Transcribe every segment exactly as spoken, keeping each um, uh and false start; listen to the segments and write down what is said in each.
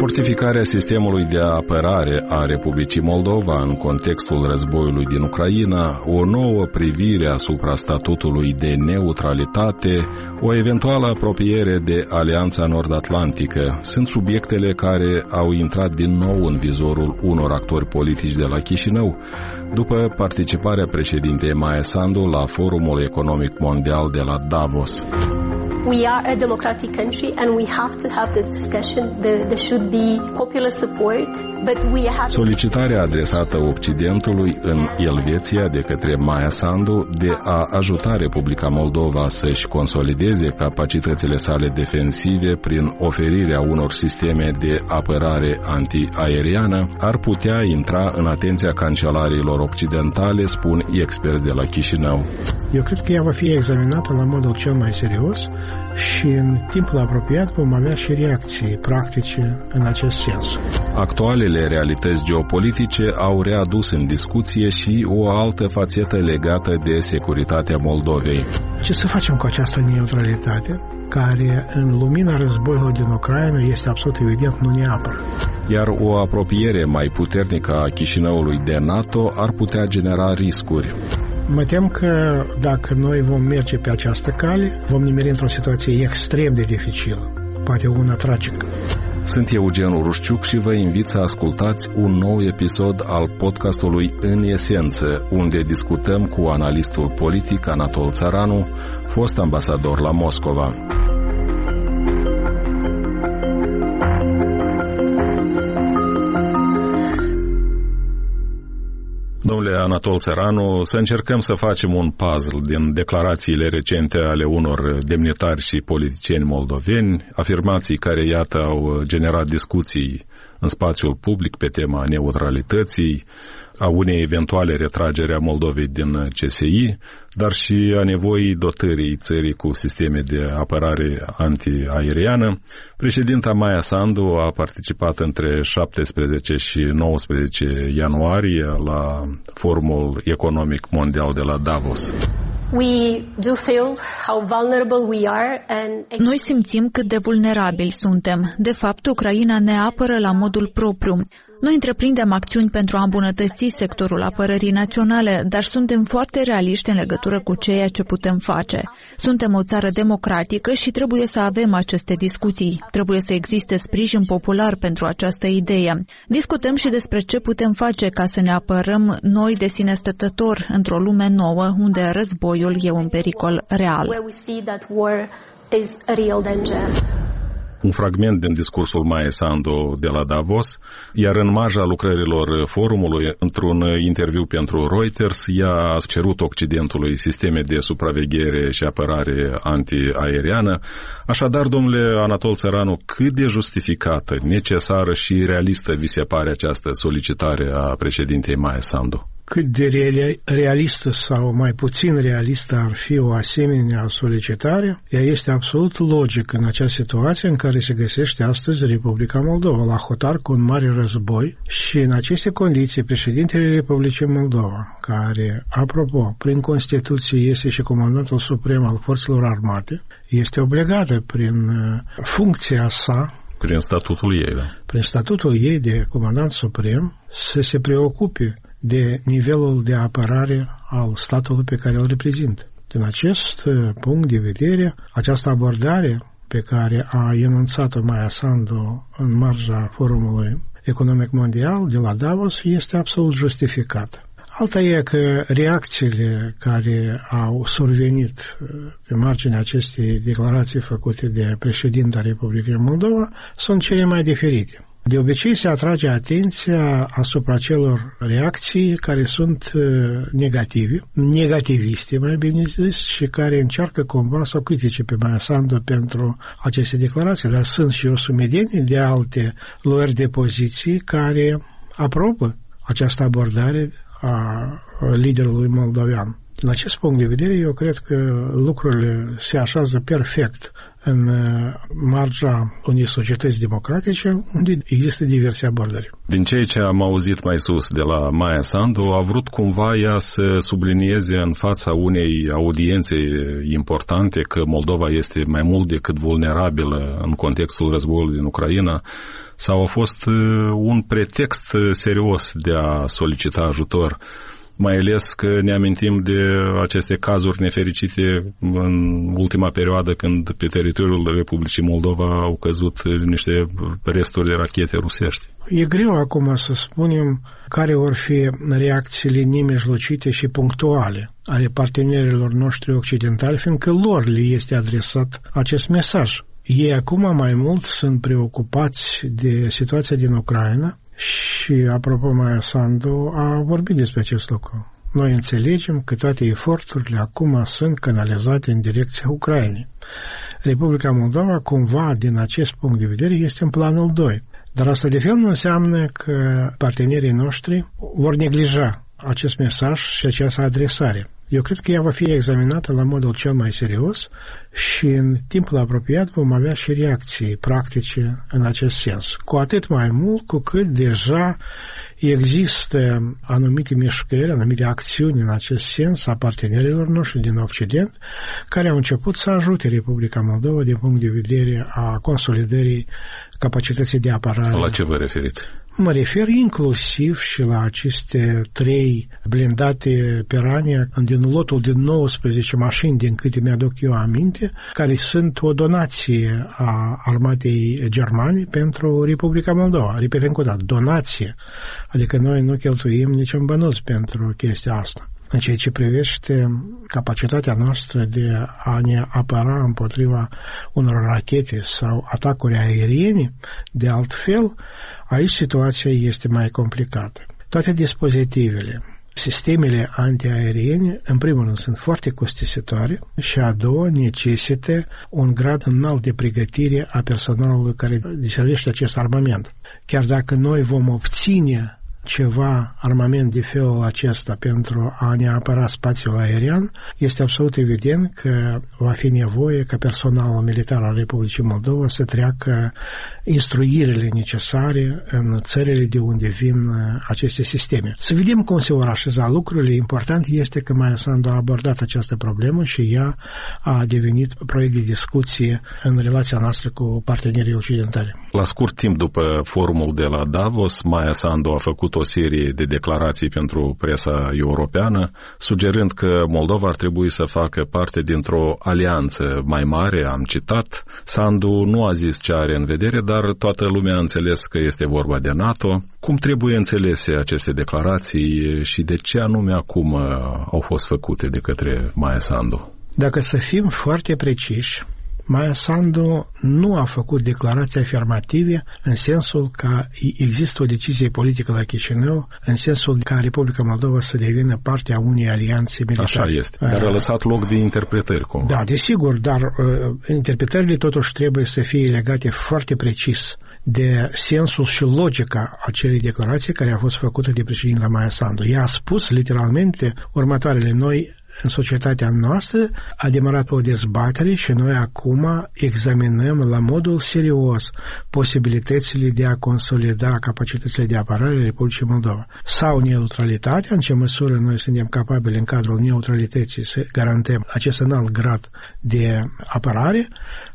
Fortificarea sistemului de apărare a Republicii Moldova în contextul războiului din Ucraina, o nouă privire asupra statutului de neutralitate, o eventuală apropiere de Alianța Nord-Atlantică sunt subiectele care au intrat din nou în vizorul unor actori politici de la Chișinău, după participarea președintei Maia Sandu la Forumul Economic Mondial de la Davos. We are a democratic country and we have to have this discussion. There, there should be popular support, but we have... Solicitarea adresată Occidentului în Elveția de către Maia Sandu de a ajuta Republica Moldova să-și consolideze capacitățile sale defensive prin oferirea unor sisteme de apărare antiaeriană ar putea intra în atenția cancelarilor occidentale, spun experți de la Chișinău. Eu cred că ea va fi examinată la modul cel mai serios și în timpul apropiat vom avea și reacții practice în acest sens. Actualele realități geopolitice au readus în discuție și o altă fațetă legată de securitatea Moldovei. Ce să facem cu această neutralitate, care în lumina războiului din Ucraina este absolut evident nu ne apără? Iar o apropiere mai puternică a Chișinăului de NATO ar putea genera riscuri. Mă tem că dacă noi vom merge pe această cale, vom nimeri într-o situație extrem de dificilă, poate una tragică. Sunt Eugen Urușciuc și vă invit să ascultați un nou episod al podcastului În Esență, unde discutăm cu analistul politic Anatol Țăranu, fost ambasador la Moscova. Domnule Anatol Țăranu, să încercăm să facem un puzzle din declarațiile recente ale unor demnitari și politicieni moldoveni, afirmații care, iată, au generat discuții în spațiul public pe tema neutralității, a unei eventuale retrageri a Moldovei din C S I, dar și a nevoii dotării țării cu sisteme de apărare antiaeriană. Președinta Maia Sandu a participat între șaptesprezece și nouăsprezece ianuarie la Forumul Economic Mondial de la Davos. We do feel how vulnerable we are and... Noi simțim cât de vulnerabili suntem. De fapt, Ucraina ne apără la modul propriu. Noi întreprindem acțiuni pentru a îmbunătăți sectorul apărării naționale, dar suntem foarte realiști în legătură cu ceea ce putem face. Suntem o țară democratică și trebuie să avem aceste discuții. Trebuie să existe sprijin popular pentru această idee. Discutăm și despre ce putem face ca să ne apărăm noi de sine stătător într-o lume nouă unde războiul e un pericol real. Un fragment din discursul Maia Sandu de la Davos, iar în marja lucrărilor forumului, într-un interviu pentru Reuters, ea a cerut Occidentului sisteme de supraveghere și apărare antiaeriană. Așadar, domnule Anatol Țăranu, cât de justificată, necesară și realistă vi se pare această solicitare a președintei Maia Sandu? Cât de realistă sau mai puțin realistă ar fi o asemenea solicitare, ea este absolut logică în acea situație în care se găsește astăzi Republica Moldova, la hotar cu un mare război, și în aceste condiții președintele Republicii Moldova, care, apropo, prin Constituție este și comandantul suprem al forțelor armate, este obligată prin funcția sa, prin statutul ei, da? prin statutul ei de comandant suprem, să se preocupe de nivelul de apărare al statului pe care îl reprezintă. Din acest punct de vedere, această abordare pe care a enunțat-o Maia Sandu în marja Forumului Economic Mondial de la Davos este absolut justificată. Alta e că reacțiile care au survenit pe marginea acestei declarații făcute de președinta Republicii Moldova sunt cele mai diferite. De obicei se atrage atenția asupra celor reacții care sunt negative, negativiste mai bine zis, și care încearcă cumva să o critique pe Maia Sandu pentru aceste declarații, dar sunt și o sumedenie de alte luări de poziții care aprobă această abordare a liderului moldovean. Din acest punct de vedere, eu cred că lucrurile se așează perfect în marja unei societăți democratice unde există diverse abordări. Din ceea ce am auzit mai sus de la Maia Sandu, a vrut cumva ea să sublinieze în fața unei audiențe importante că Moldova este mai mult decât vulnerabilă în contextul războiului din Ucraina, sau a fost un pretext serios de a solicita ajutor, mai ales că ne amintim de aceste cazuri nefericite în ultima perioadă când pe teritoriul Republicii Moldova au căzut niște resturi de rachete rusești. E greu acum să spunem care vor fi reacțiile nemijlocite și punctuale ale partenerilor noștri occidentali, fiindcă lor le este adresat acest mesaj. Ei acum mai mult sunt preocupați de situația din Ucraina și, apropo, Maia Sandu a vorbit despre acest lucru. Noi înțelegem că toate eforturile acum sunt canalizate în direcția Ucrainei. Republica Moldova, cumva, din acest punct de vedere, este în planul doi. Dar asta de fel nu înseamnă că partenerii noștri vor neglija acest mesaj și această adresare. Eu cred că ea va fi examinată la modul cel mai serios și în timpul apropiat vom avea și reacții practice în acest sens. Cu atât mai mult cu cât deja există anumite mișcări, anumite acțiuni în acest sens a partenerilor noștri din Occident care au început să ajute Republica Moldova din punct de vedere a consolidării capacității de apărare. La ce vă referiți? Mă refer inclusiv și la aceste trei blindate Piranha din lotul de nouăsprezece mașini, din câte mi-aduc eu aminte, care sunt o donație a armatei germane pentru Republica Moldova. Repet încă o dată, donație. Adică noi nu cheltuim niciun bănuț pentru chestia asta. În ceea ce privește capacitatea noastră de a ne apăra împotriva unor rachete sau atacuri aeriene, de altfel, aici situația este mai complicată. Toate dispozitivele, sistemele antiaeriene, în primul rând, sunt foarte costisitoare și a doua necesită un grad înalt de pregătire a personalului care deservește acest armament. Chiar dacă noi vom obține ceva armament de felul acesta pentru a ne apăra spațiul aerian, este absolut evident că va fi nevoie ca personalul militar al Republicii Moldova să treacă instruirile necesare în țările de unde vin aceste sisteme. Să vedem cum se vor așeza lucrurile. Important este că Maia Sandu a abordat această problemă și ea a devenit proiect de discuție în relația noastră cu partenerii occidentali. La scurt timp după forumul de la Davos, Maia Sandu a făcut o serie de declarații pentru presa europeană, sugerând că Moldova ar trebui să facă parte dintr-o alianță mai mare, am citat. Sandu nu a zis ce are în vedere, dar toată lumea a înțeles că este vorba de NATO. Cum trebuie înțelese aceste declarații și de ce anume acum au fost făcute de către Maia Sandu? Dacă să fim foarte preciși, Maia Sandu nu a făcut declarații afirmative în sensul că există o decizie politică la Chișinău, în sensul ca Republica Moldova să devină parte a unei alianțe militare. Așa este, dar a lăsat loc de interpretări. Cumva. Da, desigur, dar uh, interpretările totuși trebuie să fie legate foarte precis de sensul și logica acelei declarații care a fost făcută de președintele Maia Sandu. Ea a spus literalmente următoarele: noi în societatea noastră a demarat o dezbatere și noi acum examinăm la modul serios posibilitățile de a consolida capacitățile de apărare a Republicii Moldova. Sau neutralitatea, în ce măsură noi suntem capabili în cadrul neutralității să garantăm acest înalt grad de apărare,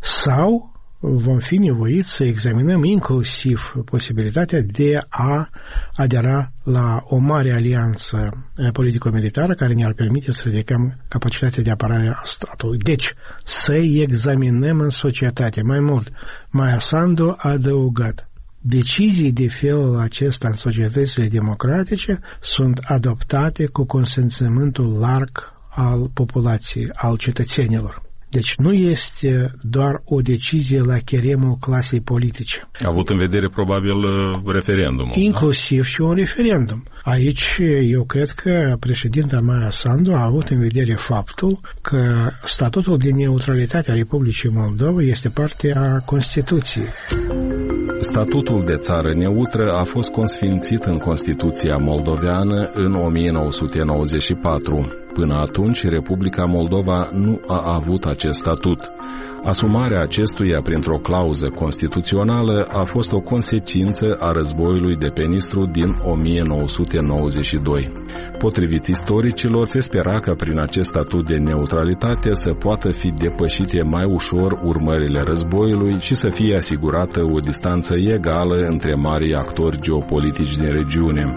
sau vom fi nevoiți să examinăm inclusiv posibilitatea de a adera la o mare alianță politico-militară care ne-ar permite să ridicăm capacitatea de apărare a statului. Deci, să examinăm în societate. Mai mult, Maia Sandu a adăugat: decizii de felul acesta în societățile democratice sunt adoptate cu consimțământul larg al populației, al cetățenilor. Deci nu este doar o decizie la cheremul clasei politice. A avut în vedere probabil referendumul. Inclusiv da? Și un referendum. Aici eu cred că președinta Maia Sandu a avut în vedere faptul că statutul de neutralitate a Republicii Moldova este parte a Constituției. Statutul de țară neutră a fost consfințit în Constituția moldoveană în o mie nouă sute nouăzeci și patru. până atunci, Republica Moldova nu a avut acest statut. Asumarea acestuia printr-o clauză constituțională a fost o consecință a războiului de pe Nistru din o mie nouă sute nouăzeci și doi. Potrivit istoricilor, se spera că prin acest statut de neutralitate să poată fi depășite mai ușor urmările războiului și să fie asigurată o distanță egală între marii actori geopolitici din regiune.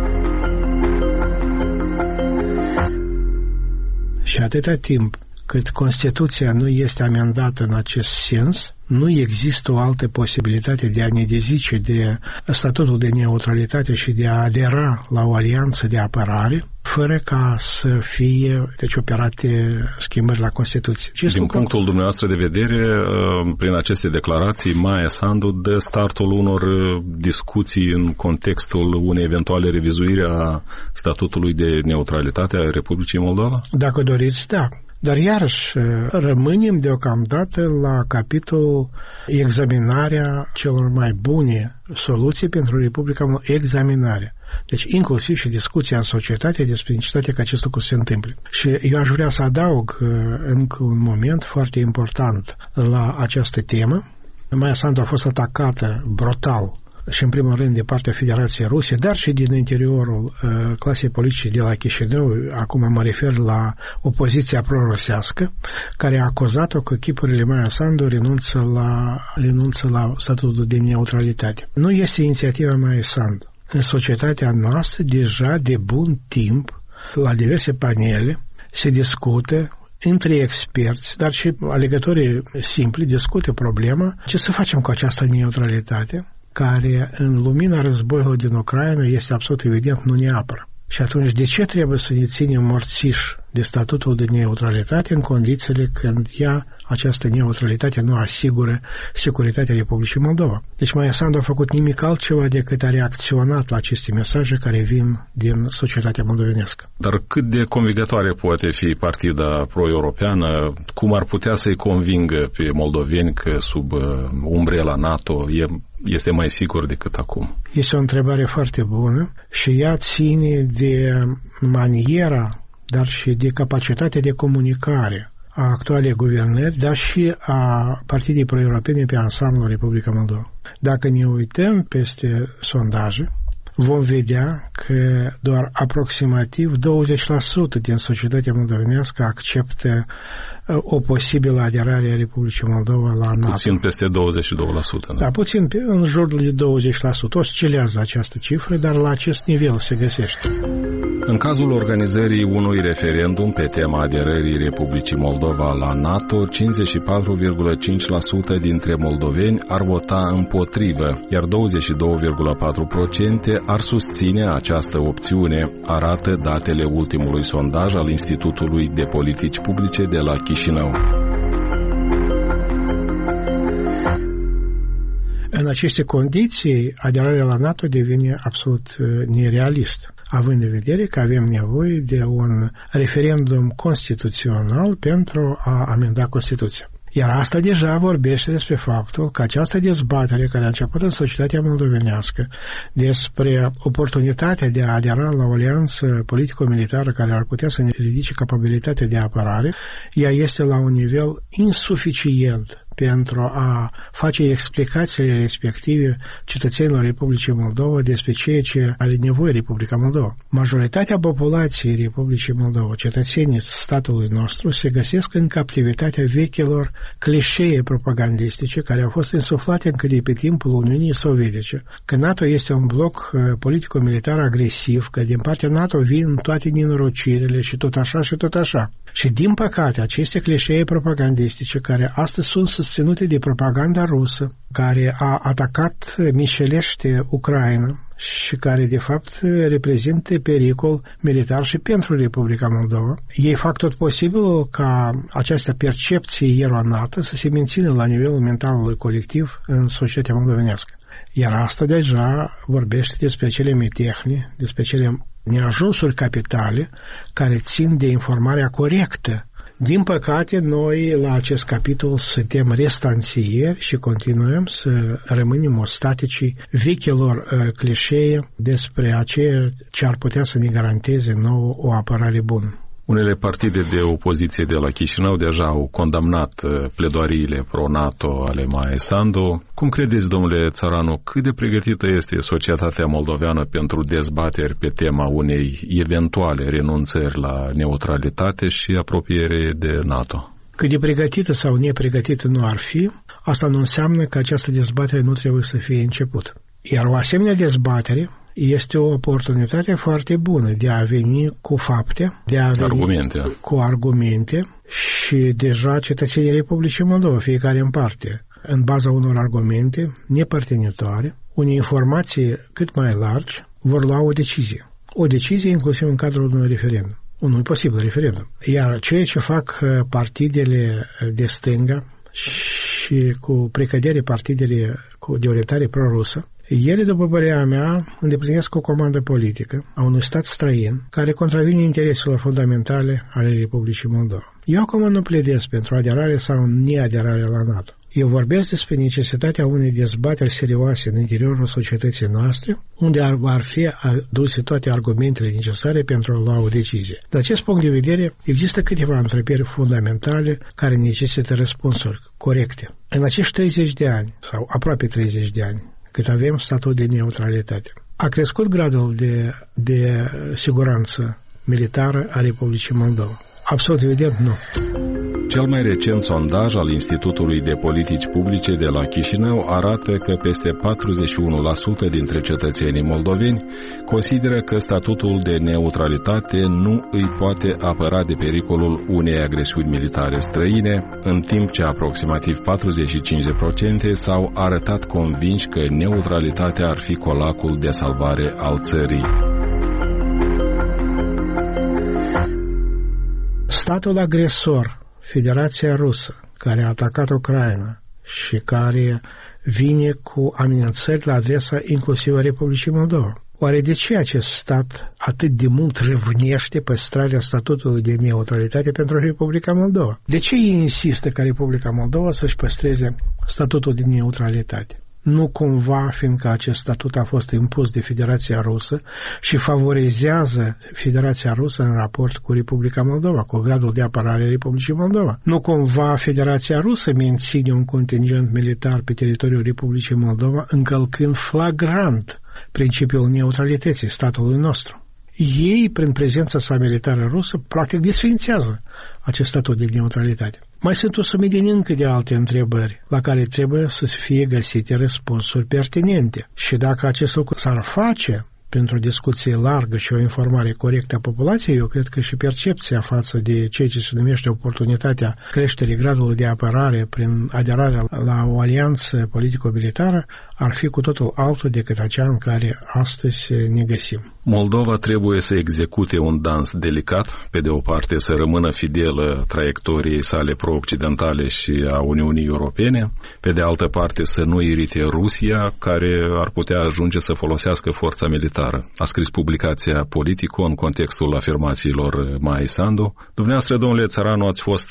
Și atâta timp cât Constituția nu este amendată în acest sens, nu există o altă posibilitate de a ne dezice de statutul de neutralitate și de a adera la o alianță de apărare, fără ca să fie deci, operate schimbări la Constituție. Ce Din punctul dumneavoastră de vedere, prin aceste declarații, Maia Sandu dă startul unor discuții în contextul unei eventuale revizuiri a statutului de neutralitate a Republicii Moldova? Dacă doriți, da. Dar iarăși rămânem deocamdată la capitolul examinarea celor mai bune soluții pentru Republica Moldova. Examinarea. Deci inclusiv și discuția în societate despre necesitatea că acest lucru se întâmple. Și eu aș vrea să adaug încă un moment foarte important la această temă. Maia Sandu a fost atacată brutal și în primul rând de partea Federației Ruse, dar și din interiorul uh, clasei politice de la Chișinău. Acum mă refer la opoziția pro-rusească, care a acuzat-o că chipurile Maia Sandu renunță la, renunță la statutul de neutralitate. Nu este inițiativa Maia Sandu. În societatea noastră, deja de bun timp, la diverse panele, se discută între experți, dar și alegătorii simpli discută problema ce să facem cu această neutralitate, care în lumina războiului din Ucraina este absolut evident nu ne apără. Și atunci de ce trebuie să ne ținem morțiși de statutul de neutralitate în condițiile când ea, această neutralitate, nu asigură securitatea Republicii Moldova? Deci Maia Sandu a făcut nimic altceva decât a reacționat la aceste mesaje care vin din societatea moldovenească. Dar cât de convingătoare poate fi partida pro-europeană? Cum ar putea să-i convingă pe moldoveni că sub umbrela NATO e este mai sigur decât acum? Este o întrebare foarte bună și ea ține de maniera, dar și de capacitatea de comunicare a actualei guvernări, dar și a partidei pro-europene pe ansamblul Republica Moldova. Dacă ne uităm peste sondaje, vom vedea că doar aproximativ douăzeci la sută din societatea moldovenească acceptă o posibilă aderare a Republicii Moldova la NATO. Puțin peste douăzeci și doi la sută. Da, puțin în jur de douăzeci la sută. Oscilează această cifră, dar la acest nivel se găsește. În cazul organizării unui referendum pe tema aderării Republicii Moldova la NATO, cincizeci și patru virgulă cinci la sută dintre moldoveni ar vota împotrivă, iar douăzeci și doi virgulă patru la sută ar susține această opțiune, arată datele ultimului sondaj al Institutului de Politici Publice de la Chișinău. În aceste condiții, aderarea la NATO devine absolut nerealistă, având în vedere că avem nevoie de un referendum constituțional pentru a amenda Constituția. Iar asta deja vorbește despre faptul că această dezbatere care a început în societatea moldovenească despre oportunitatea de a adera la o alianță politico-militară care ar putea să ne ridice capabilitatea de apărare, ea este la un nivel insuficient pentru a face explicațiile respective cetățenilor Republicii Moldova despre ceea ce are nevoie Republica Moldova. Majoritatea populației Republicii Moldova, cetățenii statului nostru, se găsesc în captivitatea vechilor clișee propagandistice care au fost insuflate încă de pe timpul Uniunii Sovietice, că NATO este un bloc politico-militar agresiv, că din partea NATO vin toate nenorocirile și tot așa și tot așa. Și din păcate, aceste clișee propagandistice care astăzi sunt susținute de propaganda rusă, care a atacat mișelește Ucraina și care de fapt reprezintă pericol militar și pentru Republica Moldova, ei fac tot posibilul ca această percepție eronată să se mențină la nivelul mentalului colectiv în societatea moldovenească. Iar asta deja vorbește despre cele metehne, despre cele neajunsuri capitale care țin de informarea corectă. Din păcate, noi la acest capitol suntem restanțieri și continuăm să rămânem ostatici vechilor uh, clișee despre aceea ce ar putea să ne garanteze nouă o apărare bună. Unele partide de opoziție de la Chișinău deja au condamnat pledoariile pro-NATO ale Maia Sandu. Cum credeți, domnule Țăranu, cât de pregătită este societatea moldoveană pentru dezbateri pe tema unei eventuale renunțări la neutralitate și apropiere de NATO? Cât de pregătită sau nepregătită nu ar fi, asta nu înseamnă că această dezbatere nu trebuie să fie început. Iar o asemenea dezbatere este o oportunitate foarte bună de a veni cu fapte, de a veni argumente. cu argumente și deja cetățenii Republicii Moldova, fiecare în parte, în baza unor argumente nepărtinitoare, unei informații cât mai largi, vor lua o decizie. O decizie inclusiv în cadrul unui referendum, unui posibil referendum. Iar ceea ce fac partidele de stânga și cu precădere partidele de orientare pro-rusă, ele, după părerea mea, îndeplinesc o comandă politică a unui stat străin care contravine intereselor fundamentale ale Republicii Moldova. Eu acum nu pledez pentru aderare sau neaderare la NATO. Eu vorbesc despre necesitatea unei dezbateri serioase în interiorul societății noastre, unde ar, ar fi aduse toate argumentele necesare pentru a lua o decizie. De acest punct de vedere, există câteva întrebări fundamentale care necesită răspunsuri corecte. În acești treizeci de ani, sau aproape treizeci de ani, cât avem statut de neutralitate, a crescut gradul de, de siguranță militară a Republicii Moldova? Absolut evident, nu. Cel mai recent sondaj al Institutului de Politici Publice de la Chișinău arată că peste patruzeci și unu la sută dintre cetățenii moldoveni consideră că statutul de neutralitate nu îi poate apăra de pericolul unei agresiuni militare străine, în timp ce aproximativ patruzeci și cinci la sută s-au arătat convinși că neutralitatea ar fi colacul de salvare al țării. Statul agresor, Federația Rusă, care a atacat Ucraina și care vine cu amenințări la adresa inclusiv a Republicii Moldova. Oare de ce acest stat atât de mult râvnește păstrarea statutului de neutralitate pentru Republica Moldova? De ce ei insistă ca Republica Moldova să-și păstreze statutul de neutralitate? Nu cumva, fiindcă acest statut a fost impus de Federația Rusă și favorizează Federația Rusă în raport cu Republica Moldova, cu gradul de apărare a Republicii Moldova. Nu cumva Federația Rusă menține un contingent militar pe teritoriul Republicii Moldova, încălcând flagrant principiul neutralității statului nostru. Ei, prin prezența sa militară rusă, practic desfințează acest statut de neutralitate. Mai sunt o sumedenie încă de alte întrebări la care trebuie să fie găsite răspunsuri pertinente. Și dacă acest lucru s-ar face printr-o discuție largă și o informare corectă a populației, eu cred că și percepția față de ceea ce se numește oportunitatea creșterii gradului de apărare prin aderarea la o alianță politico-militară ar fi cu totul altă decât acea în care astăzi ne găsim. Moldova trebuie să execute un dans delicat, pe de o parte să rămână fidelă traiectoriei sale pro-occidentale și a Uniunii Europene, pe de altă parte să nu irite Rusia, care ar putea ajunge să folosească forța militară. A scris publicația Politico în contextul afirmațiilor Maia Sandu. Dumneavoastră, domnule Țăranu, ați fost,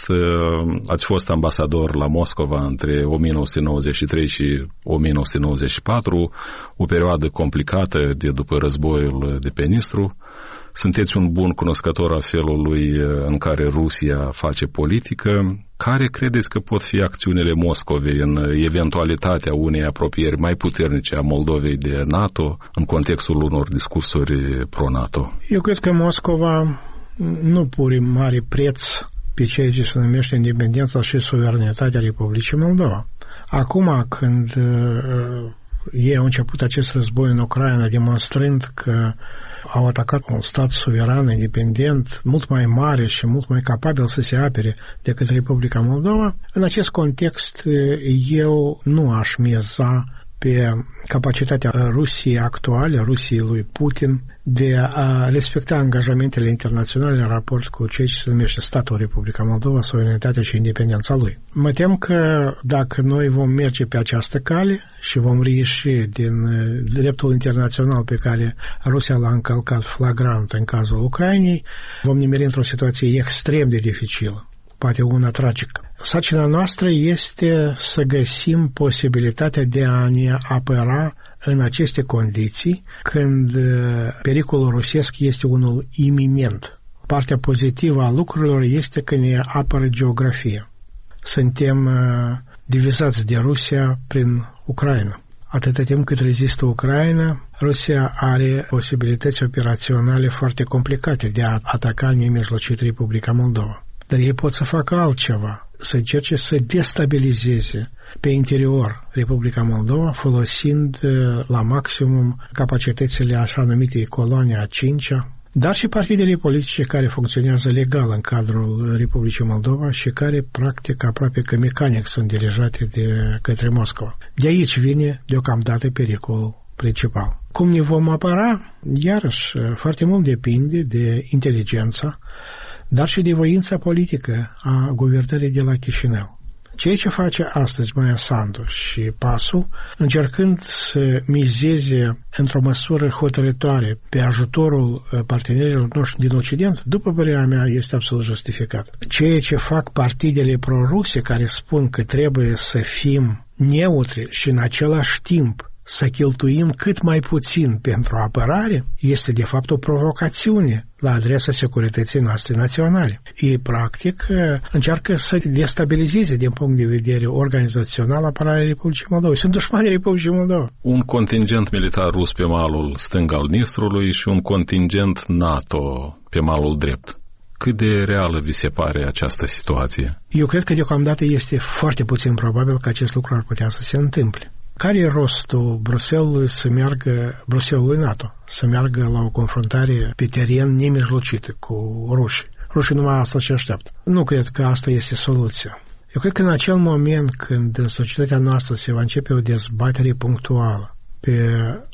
ați fost ambasador la Moscova între o mie nouă sute nouăzeci și trei și o mie nouă sute nouăzeci și patru, o perioadă complicată de după războiul de pe Nistru. Sunteți un bun cunoscător a felului în care Rusia face politică. Care credeți că pot fi acțiunile Moscovei în eventualitatea unei apropieri mai puternice a Moldovei de NATO în contextul unor discursuri pro-NATO? Eu cred că Moscova nu pune mare preț pe ceea ce se numește independența și suveranitatea Republicii Moldova. Acum, când uh, ei au început acest război în Ucraina, demonstrând că au atacat un stat suveran, independent, mult mai mare și mult mai capabil să se apere decât Republica Moldova, în acest context eu nu aș miza pe capacitatea Rusiei actuale, Rusiei lui Putin, de a respecta angajamentele internaționale în raport cu ceea ce se numește statul Republica Moldova, suveranitatea și independența lui. Mă tem că dacă noi vom merge pe această cale și vom reieși din dreptul internațional pe care Rusia l-a încălcat flagrant în cazul Ucrainei, vom nimeri într-o situație extrem de dificilă, poate una tragică. Sarcina noastră este să găsim posibilitatea de a ne apăra în aceste condiții, când pericolul rusesc este unul iminent. partea pozitivă a lucrurilor este că ne apără geografia. Suntem divizați de Rusia prin Ucraina. Atâta timp cât rezistă Ucraina, Rusia are posibilități operaționale foarte complicate de a ataca nemijlocit Republica Moldova. Dar ei pot să facă altceva, să încerce să destabilizeze pe interior Republica Moldova, folosind la maximum capacitățile așa numite colonia a cincea, dar și partidele politice care funcționează legal în cadrul Republicii Moldova și care, practic, aproape că mecanic sunt dirijate de către Moscova. De aici vine, deocamdată, pericolul principal. Cum ne vom apăra? Iarăși, foarte mult depinde de inteligența, dar și de voința politică a guvernării de la Chișinău. Ceea ce face astăzi Maia Sandu și PAS-ul, încercând să mizeze într-o măsură hotărătoare pe ajutorul partenerilor noștri din Occident, după părerea mea, este absolut justificat. Ceea ce fac partidele proruse care spun că trebuie să fim neutri și în același timp să cheltuim cât mai puțin pentru apărare, este de fapt o provocațiune la adresa securității noastre naționale. Ei, practic, încearcă să destabilizeze din punct de vedere organizațional apărarea Republicii Moldova. Sunt dușmanii Republicii Moldova. Un contingent militar rus pe malul stâng al Nistrului și un contingent NATO pe malul drept. Cât de reală vi se pare această situație? Eu cred că deocamdată este foarte puțin probabil că acest lucru ar putea să se întâmple. Care e rostul Bruxellesului să meargă, Bruxellesului NATO, să meargă la o confruntare pe teren nemijlocită cu rușii? Rușii numai asta și așteaptă. Nu cred că asta este soluția. Eu cred că în acel moment când în societatea noastră se va începe o dezbatere punctuală pe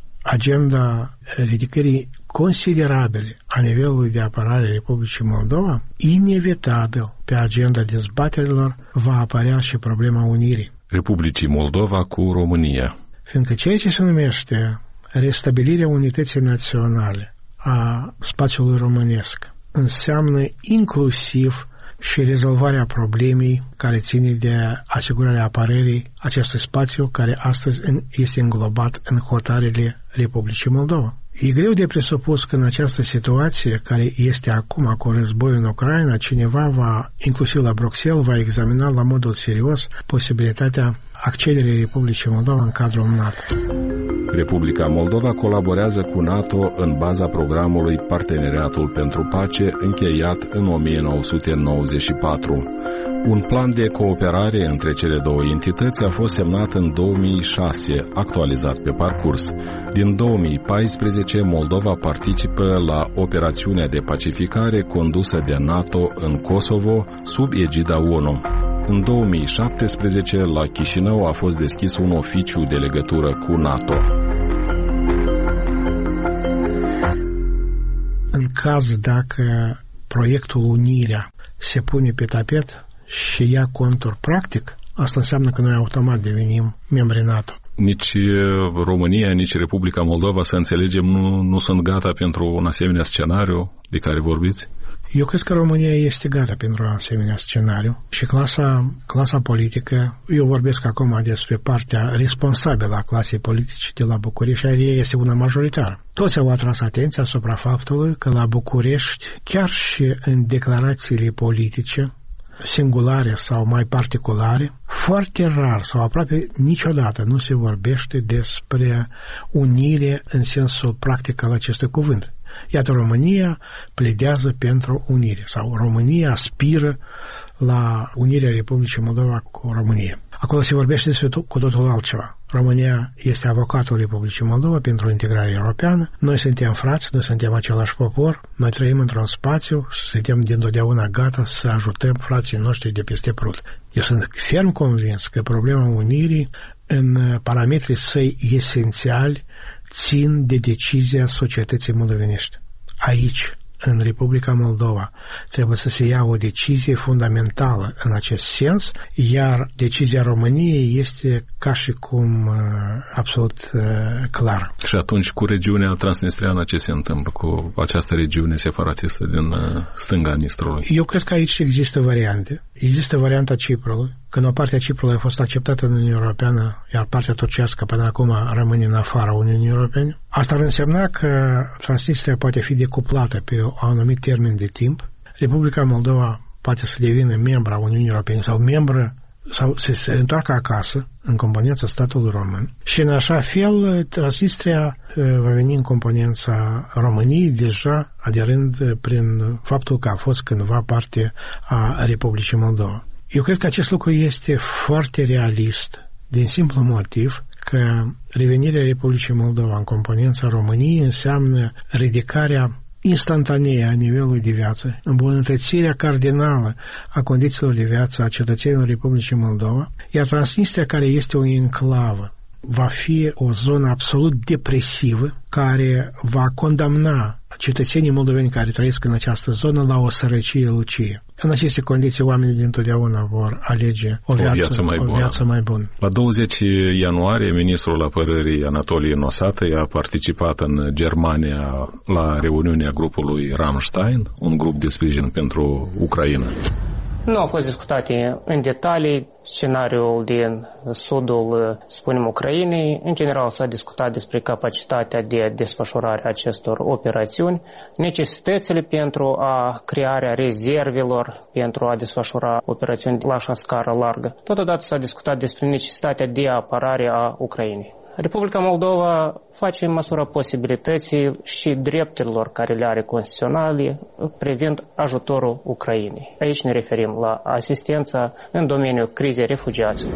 agenda ridicării considerabile a nivelului de apărare a Republicii Moldova, inevitabil pe agenda dezbaterilor va apărea și problema unirii Republicii Moldova cu România. Fiindcă ceea ce se numește restabilirea unității naționale a spațiului românesc înseamnă inclusiv și rezolvarea problemei care ține de asigurarea apărării acestui spațiu care astăzi este înglobat în hotarele Republicii Moldova. E greu de presupus că în această situație care este acum cu războiul în Ucraina, cineva va, inclusiv la Bruxelles, va examina la modul serios posibilitatea accederii Republicii Moldova în cadrul NATO. Republica Moldova colaborează cu NATO în baza programului Parteneriatul pentru Pace, încheiat în o mie nouă sute nouăzeci și patru. Un plan de cooperare între cele două entități a fost semnat în două mii șase, actualizat pe parcurs. Din două mii paisprezece, Moldova participă la operațiunea de pacificare condusă de NATO în Kosovo, sub egida ONU. În două mii șaptesprezece, la Chișinău a fost deschis un oficiu de legătură cu NATO. În caz dacă proiectul Unirea se pune pe tapet și ia contur practic, asta înseamnă că noi automat devenim membri NATO. Nici România, nici Republica Moldova, să înțelegem, nu, nu sunt gata pentru un asemenea scenariu de care vorbiți? Eu cred că România este gata pentru un asemenea scenariu și clasa, clasa politică, eu vorbesc acum despre partea responsabilă a clasei politice de la București, și ei este una majoritară. Toți au atras atenția asupra faptului că la București, chiar și în declarațiile politice, singulare sau mai particulare, foarte rar sau aproape niciodată nu se vorbește despre unire în sensul practic al acestui cuvânt. Iată, România pledează pentru unire sau România aspiră la unirea Republicii Moldova cu România. Acolo se vorbește despre tot, cu totul altceva. România este avocatul Republicii Moldova pentru integrarea europeană. Noi suntem frați, noi suntem același popor, noi trăim într-un spațiu și suntem dintotdeauna gata să ajutăm frații noștri de peste Prut. Eu sunt ferm convins că problema unirii în parametrii săi esențiali țin de decizia societății moldovenești. Aici, în Republica Moldova, trebuie să se ia o decizie fundamentală în acest sens, iar decizia României este ca și cum uh, absolut uh, clară. Și atunci cu regiunea transnistreană ce se întâmplă cu această regiune separatistă din uh, stânga Nistrului? Eu cred că aici există variante. Există varianta Ciprului, când o parte a Ciprului a fost acceptată în Uniunea Europeană, iar partea turcească până acum rămâne în afara Uniunii Europene, asta ar însemna că Transnistria poate fi decuplată pe un anumit termen de timp, Republica Moldova poate să devină membra Uniunii Europene sau membră sau să se întoarcă acasă în componența statului român și în așa fel Transnistria va veni în componența României deja aderând prin faptul că a fost cândva parte a Republicii Moldova. Eu cred că acest lucru este foarte realist din simplu motiv că revenirea Republicii Moldova în componența României înseamnă ridicarea instantanee a nivelului de viață, îmbunătățirea cardinală a condițiilor de viață a cetățenilor Republicii Moldova, iar Transnistria, care este o enclavă, va fi o zonă absolut depresivă care va condamna cetățenii moldoveni care trăiesc în această zonă la o sărăcie lucie. În aceste condiții, oamenii dintotdeauna vor alege o viață, o viață, mai, o bună. viață mai bună. La douăzeci ianuarie, ministrul apărării Anatoliy Nosatăi a participat în Germania la reuniunea grupului Rammstein, un grup de sprijin pentru Ucraina. Nu au fost discutate în detalii scenariul din sudul, spunem, Ucrainei. În general s-a discutat despre capacitatea de desfășurare a acestor operațiuni, necesitățile pentru a crearea rezervelor pentru a desfășura operațiuni la scară largă. Totodată s-a discutat despre necesitatea de apărare a Ucrainei. Republica Moldova face în măsura posibilității și drepturilor care le are constituționale privind ajutorul Ucrainei. Aici ne referim la asistența în domeniul crizei refugiaților.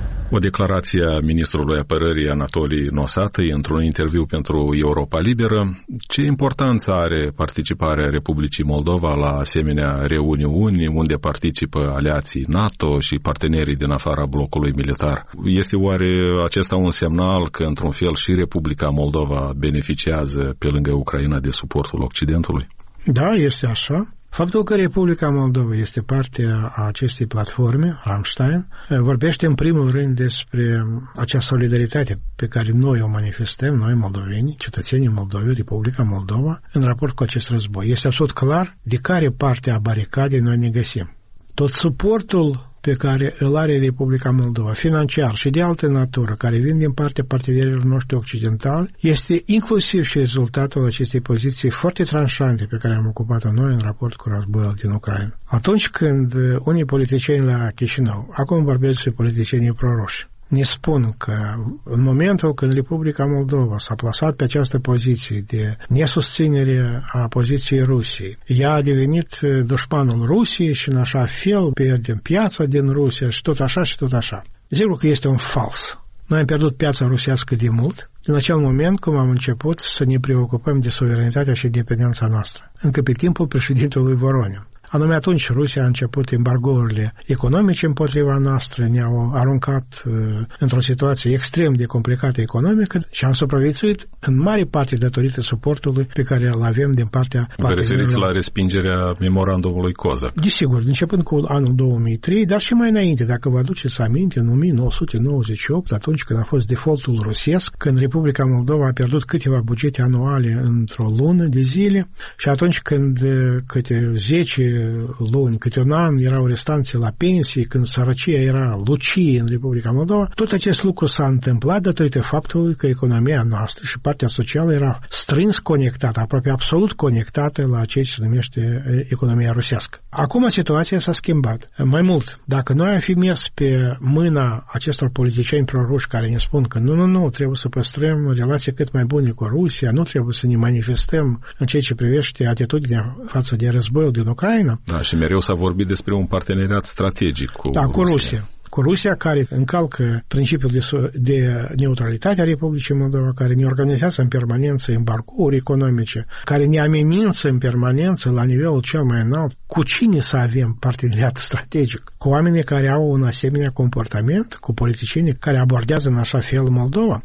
O declarație a ministrului apărării Anatoliy Nosatăi într-un interviu pentru Europa Liberă. Ce importanță are participarea Republicii Moldova la asemenea reuniuni unde participă aliații NATO și partenerii din afara blocului militar? Este oare acesta un semnal că într-un fel și Republica Moldova beneficiază pe lângă Ucraina de suportul Occidentului? Da, este așa. Faptul că Republica Moldova este parte a acestei platforme, Rammstein, vorbește în primul rând despre acea solidaritate pe care noi o manifestăm, noi moldoveni, cetățenii Moldovei, Republica Moldova, în raport cu acest război. Este absolut clar de care parte a baricadei noi ne găsim. Tot suportul pe care îl are Republica Moldova, financiar și de altă natură, care vin din partea partenerilor noștri occidentali, este inclusiv și rezultatul acestei poziții foarte tranșante pe care am ocupat-o noi în raport cu războiul din Ucraina. Atunci când unii politicieni la Chișinău, acum vorbesc despre politicienii proroși, ne spun că în momentul când Republica Moldova s-a plasat pe această poziție de nesusținere a poziției Rusiei, ea a devenit dușmanul Rusiei și în așa fel pierdem piața din Rusia și tot așa și tot așa. Sigur că este un fals. Noi am pierdut piața rusească de mult, în acel moment cum am început să ne preocupăm de suveranitatea și independența noastră, încă pe timpul președintelui Voronin. Anume atunci Rusia a început embargourile economice împotriva noastră, ne-au aruncat uh, într-o situație extrem de complicată economică și am supraviețuit în mare parte datorită suportului pe care îl avem din partea partenerilor. Vă referiți la respingerea memorandumului COSAC? Desigur, începând cu anul două mii trei, dar și mai înainte, dacă vă aduceți aminte, în o mie nouă sute nouăzeci și opt, atunci când a fost defaultul rusesc, când Republica Moldova a pierdut câteva bugete anuale într-o lună de zile și atunci când câte zece luni, câte un an erau restanțe la pensii, când sărăcia era lucie în Republica Moldova, tot acest lucru s-a întâmplat datorită faptului că economia noastră și partea socială era strâns conectată, aproape absolut conectată la ceea ce se numește economia rusească. Acum situația s-a schimbat. Mai mult, dacă noi am fi mers pe mâna acestor politicieni proruși care ne spun că nu, nu, nu, trebuie să păstrăm relații cât mai bune cu Rusia, nu trebuie să ne manifestăm în ceea ce privește atitudinea față de războiul din Ucraina. Da, și mereu s-a vorbit despre un parteneriat strategic cu da, Rusia. cu Rusia. Cu Rusia, care încalcă principiul de, de neutralitate a Republicii Moldova, care ne organizează în permanență embargouri economice, care ne amenință în permanență la nivelul cel mai înalt. Cu cine să avem parteneriat strategic? Cu oamenii care au un asemenea comportament, cu politicienii care abordează în așa fel Moldova?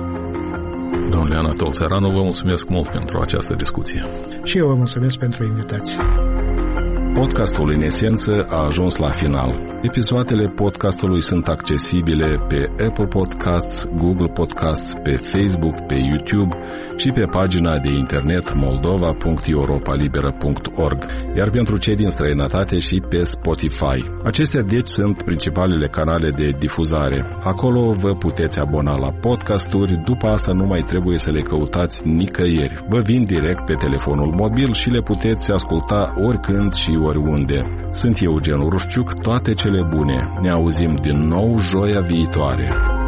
Domnule Anatol Țăranu, vă mulțumesc mult pentru această discuție. Și eu vă mulțumesc pentru invitație. Podcastul, în esență, a ajuns la final. Episoadele podcastului sunt accesibile pe Apple Podcasts, Google Podcasts, pe Facebook, pe YouTube și pe pagina de internet moldova punct europa liberă punct org, iar pentru cei din străinătate și pe Spotify. Acestea deci sunt principalele canale de difuzare. Acolo vă puteți abona la podcasturi, după asta nu mai trebuie să le căutați nicăieri. Vă vin direct pe telefonul mobil și le puteți asculta oricând și oriunde. Sunt Eugen Rușciuc, toate cele bune. Ne auzim din nou joia viitoare.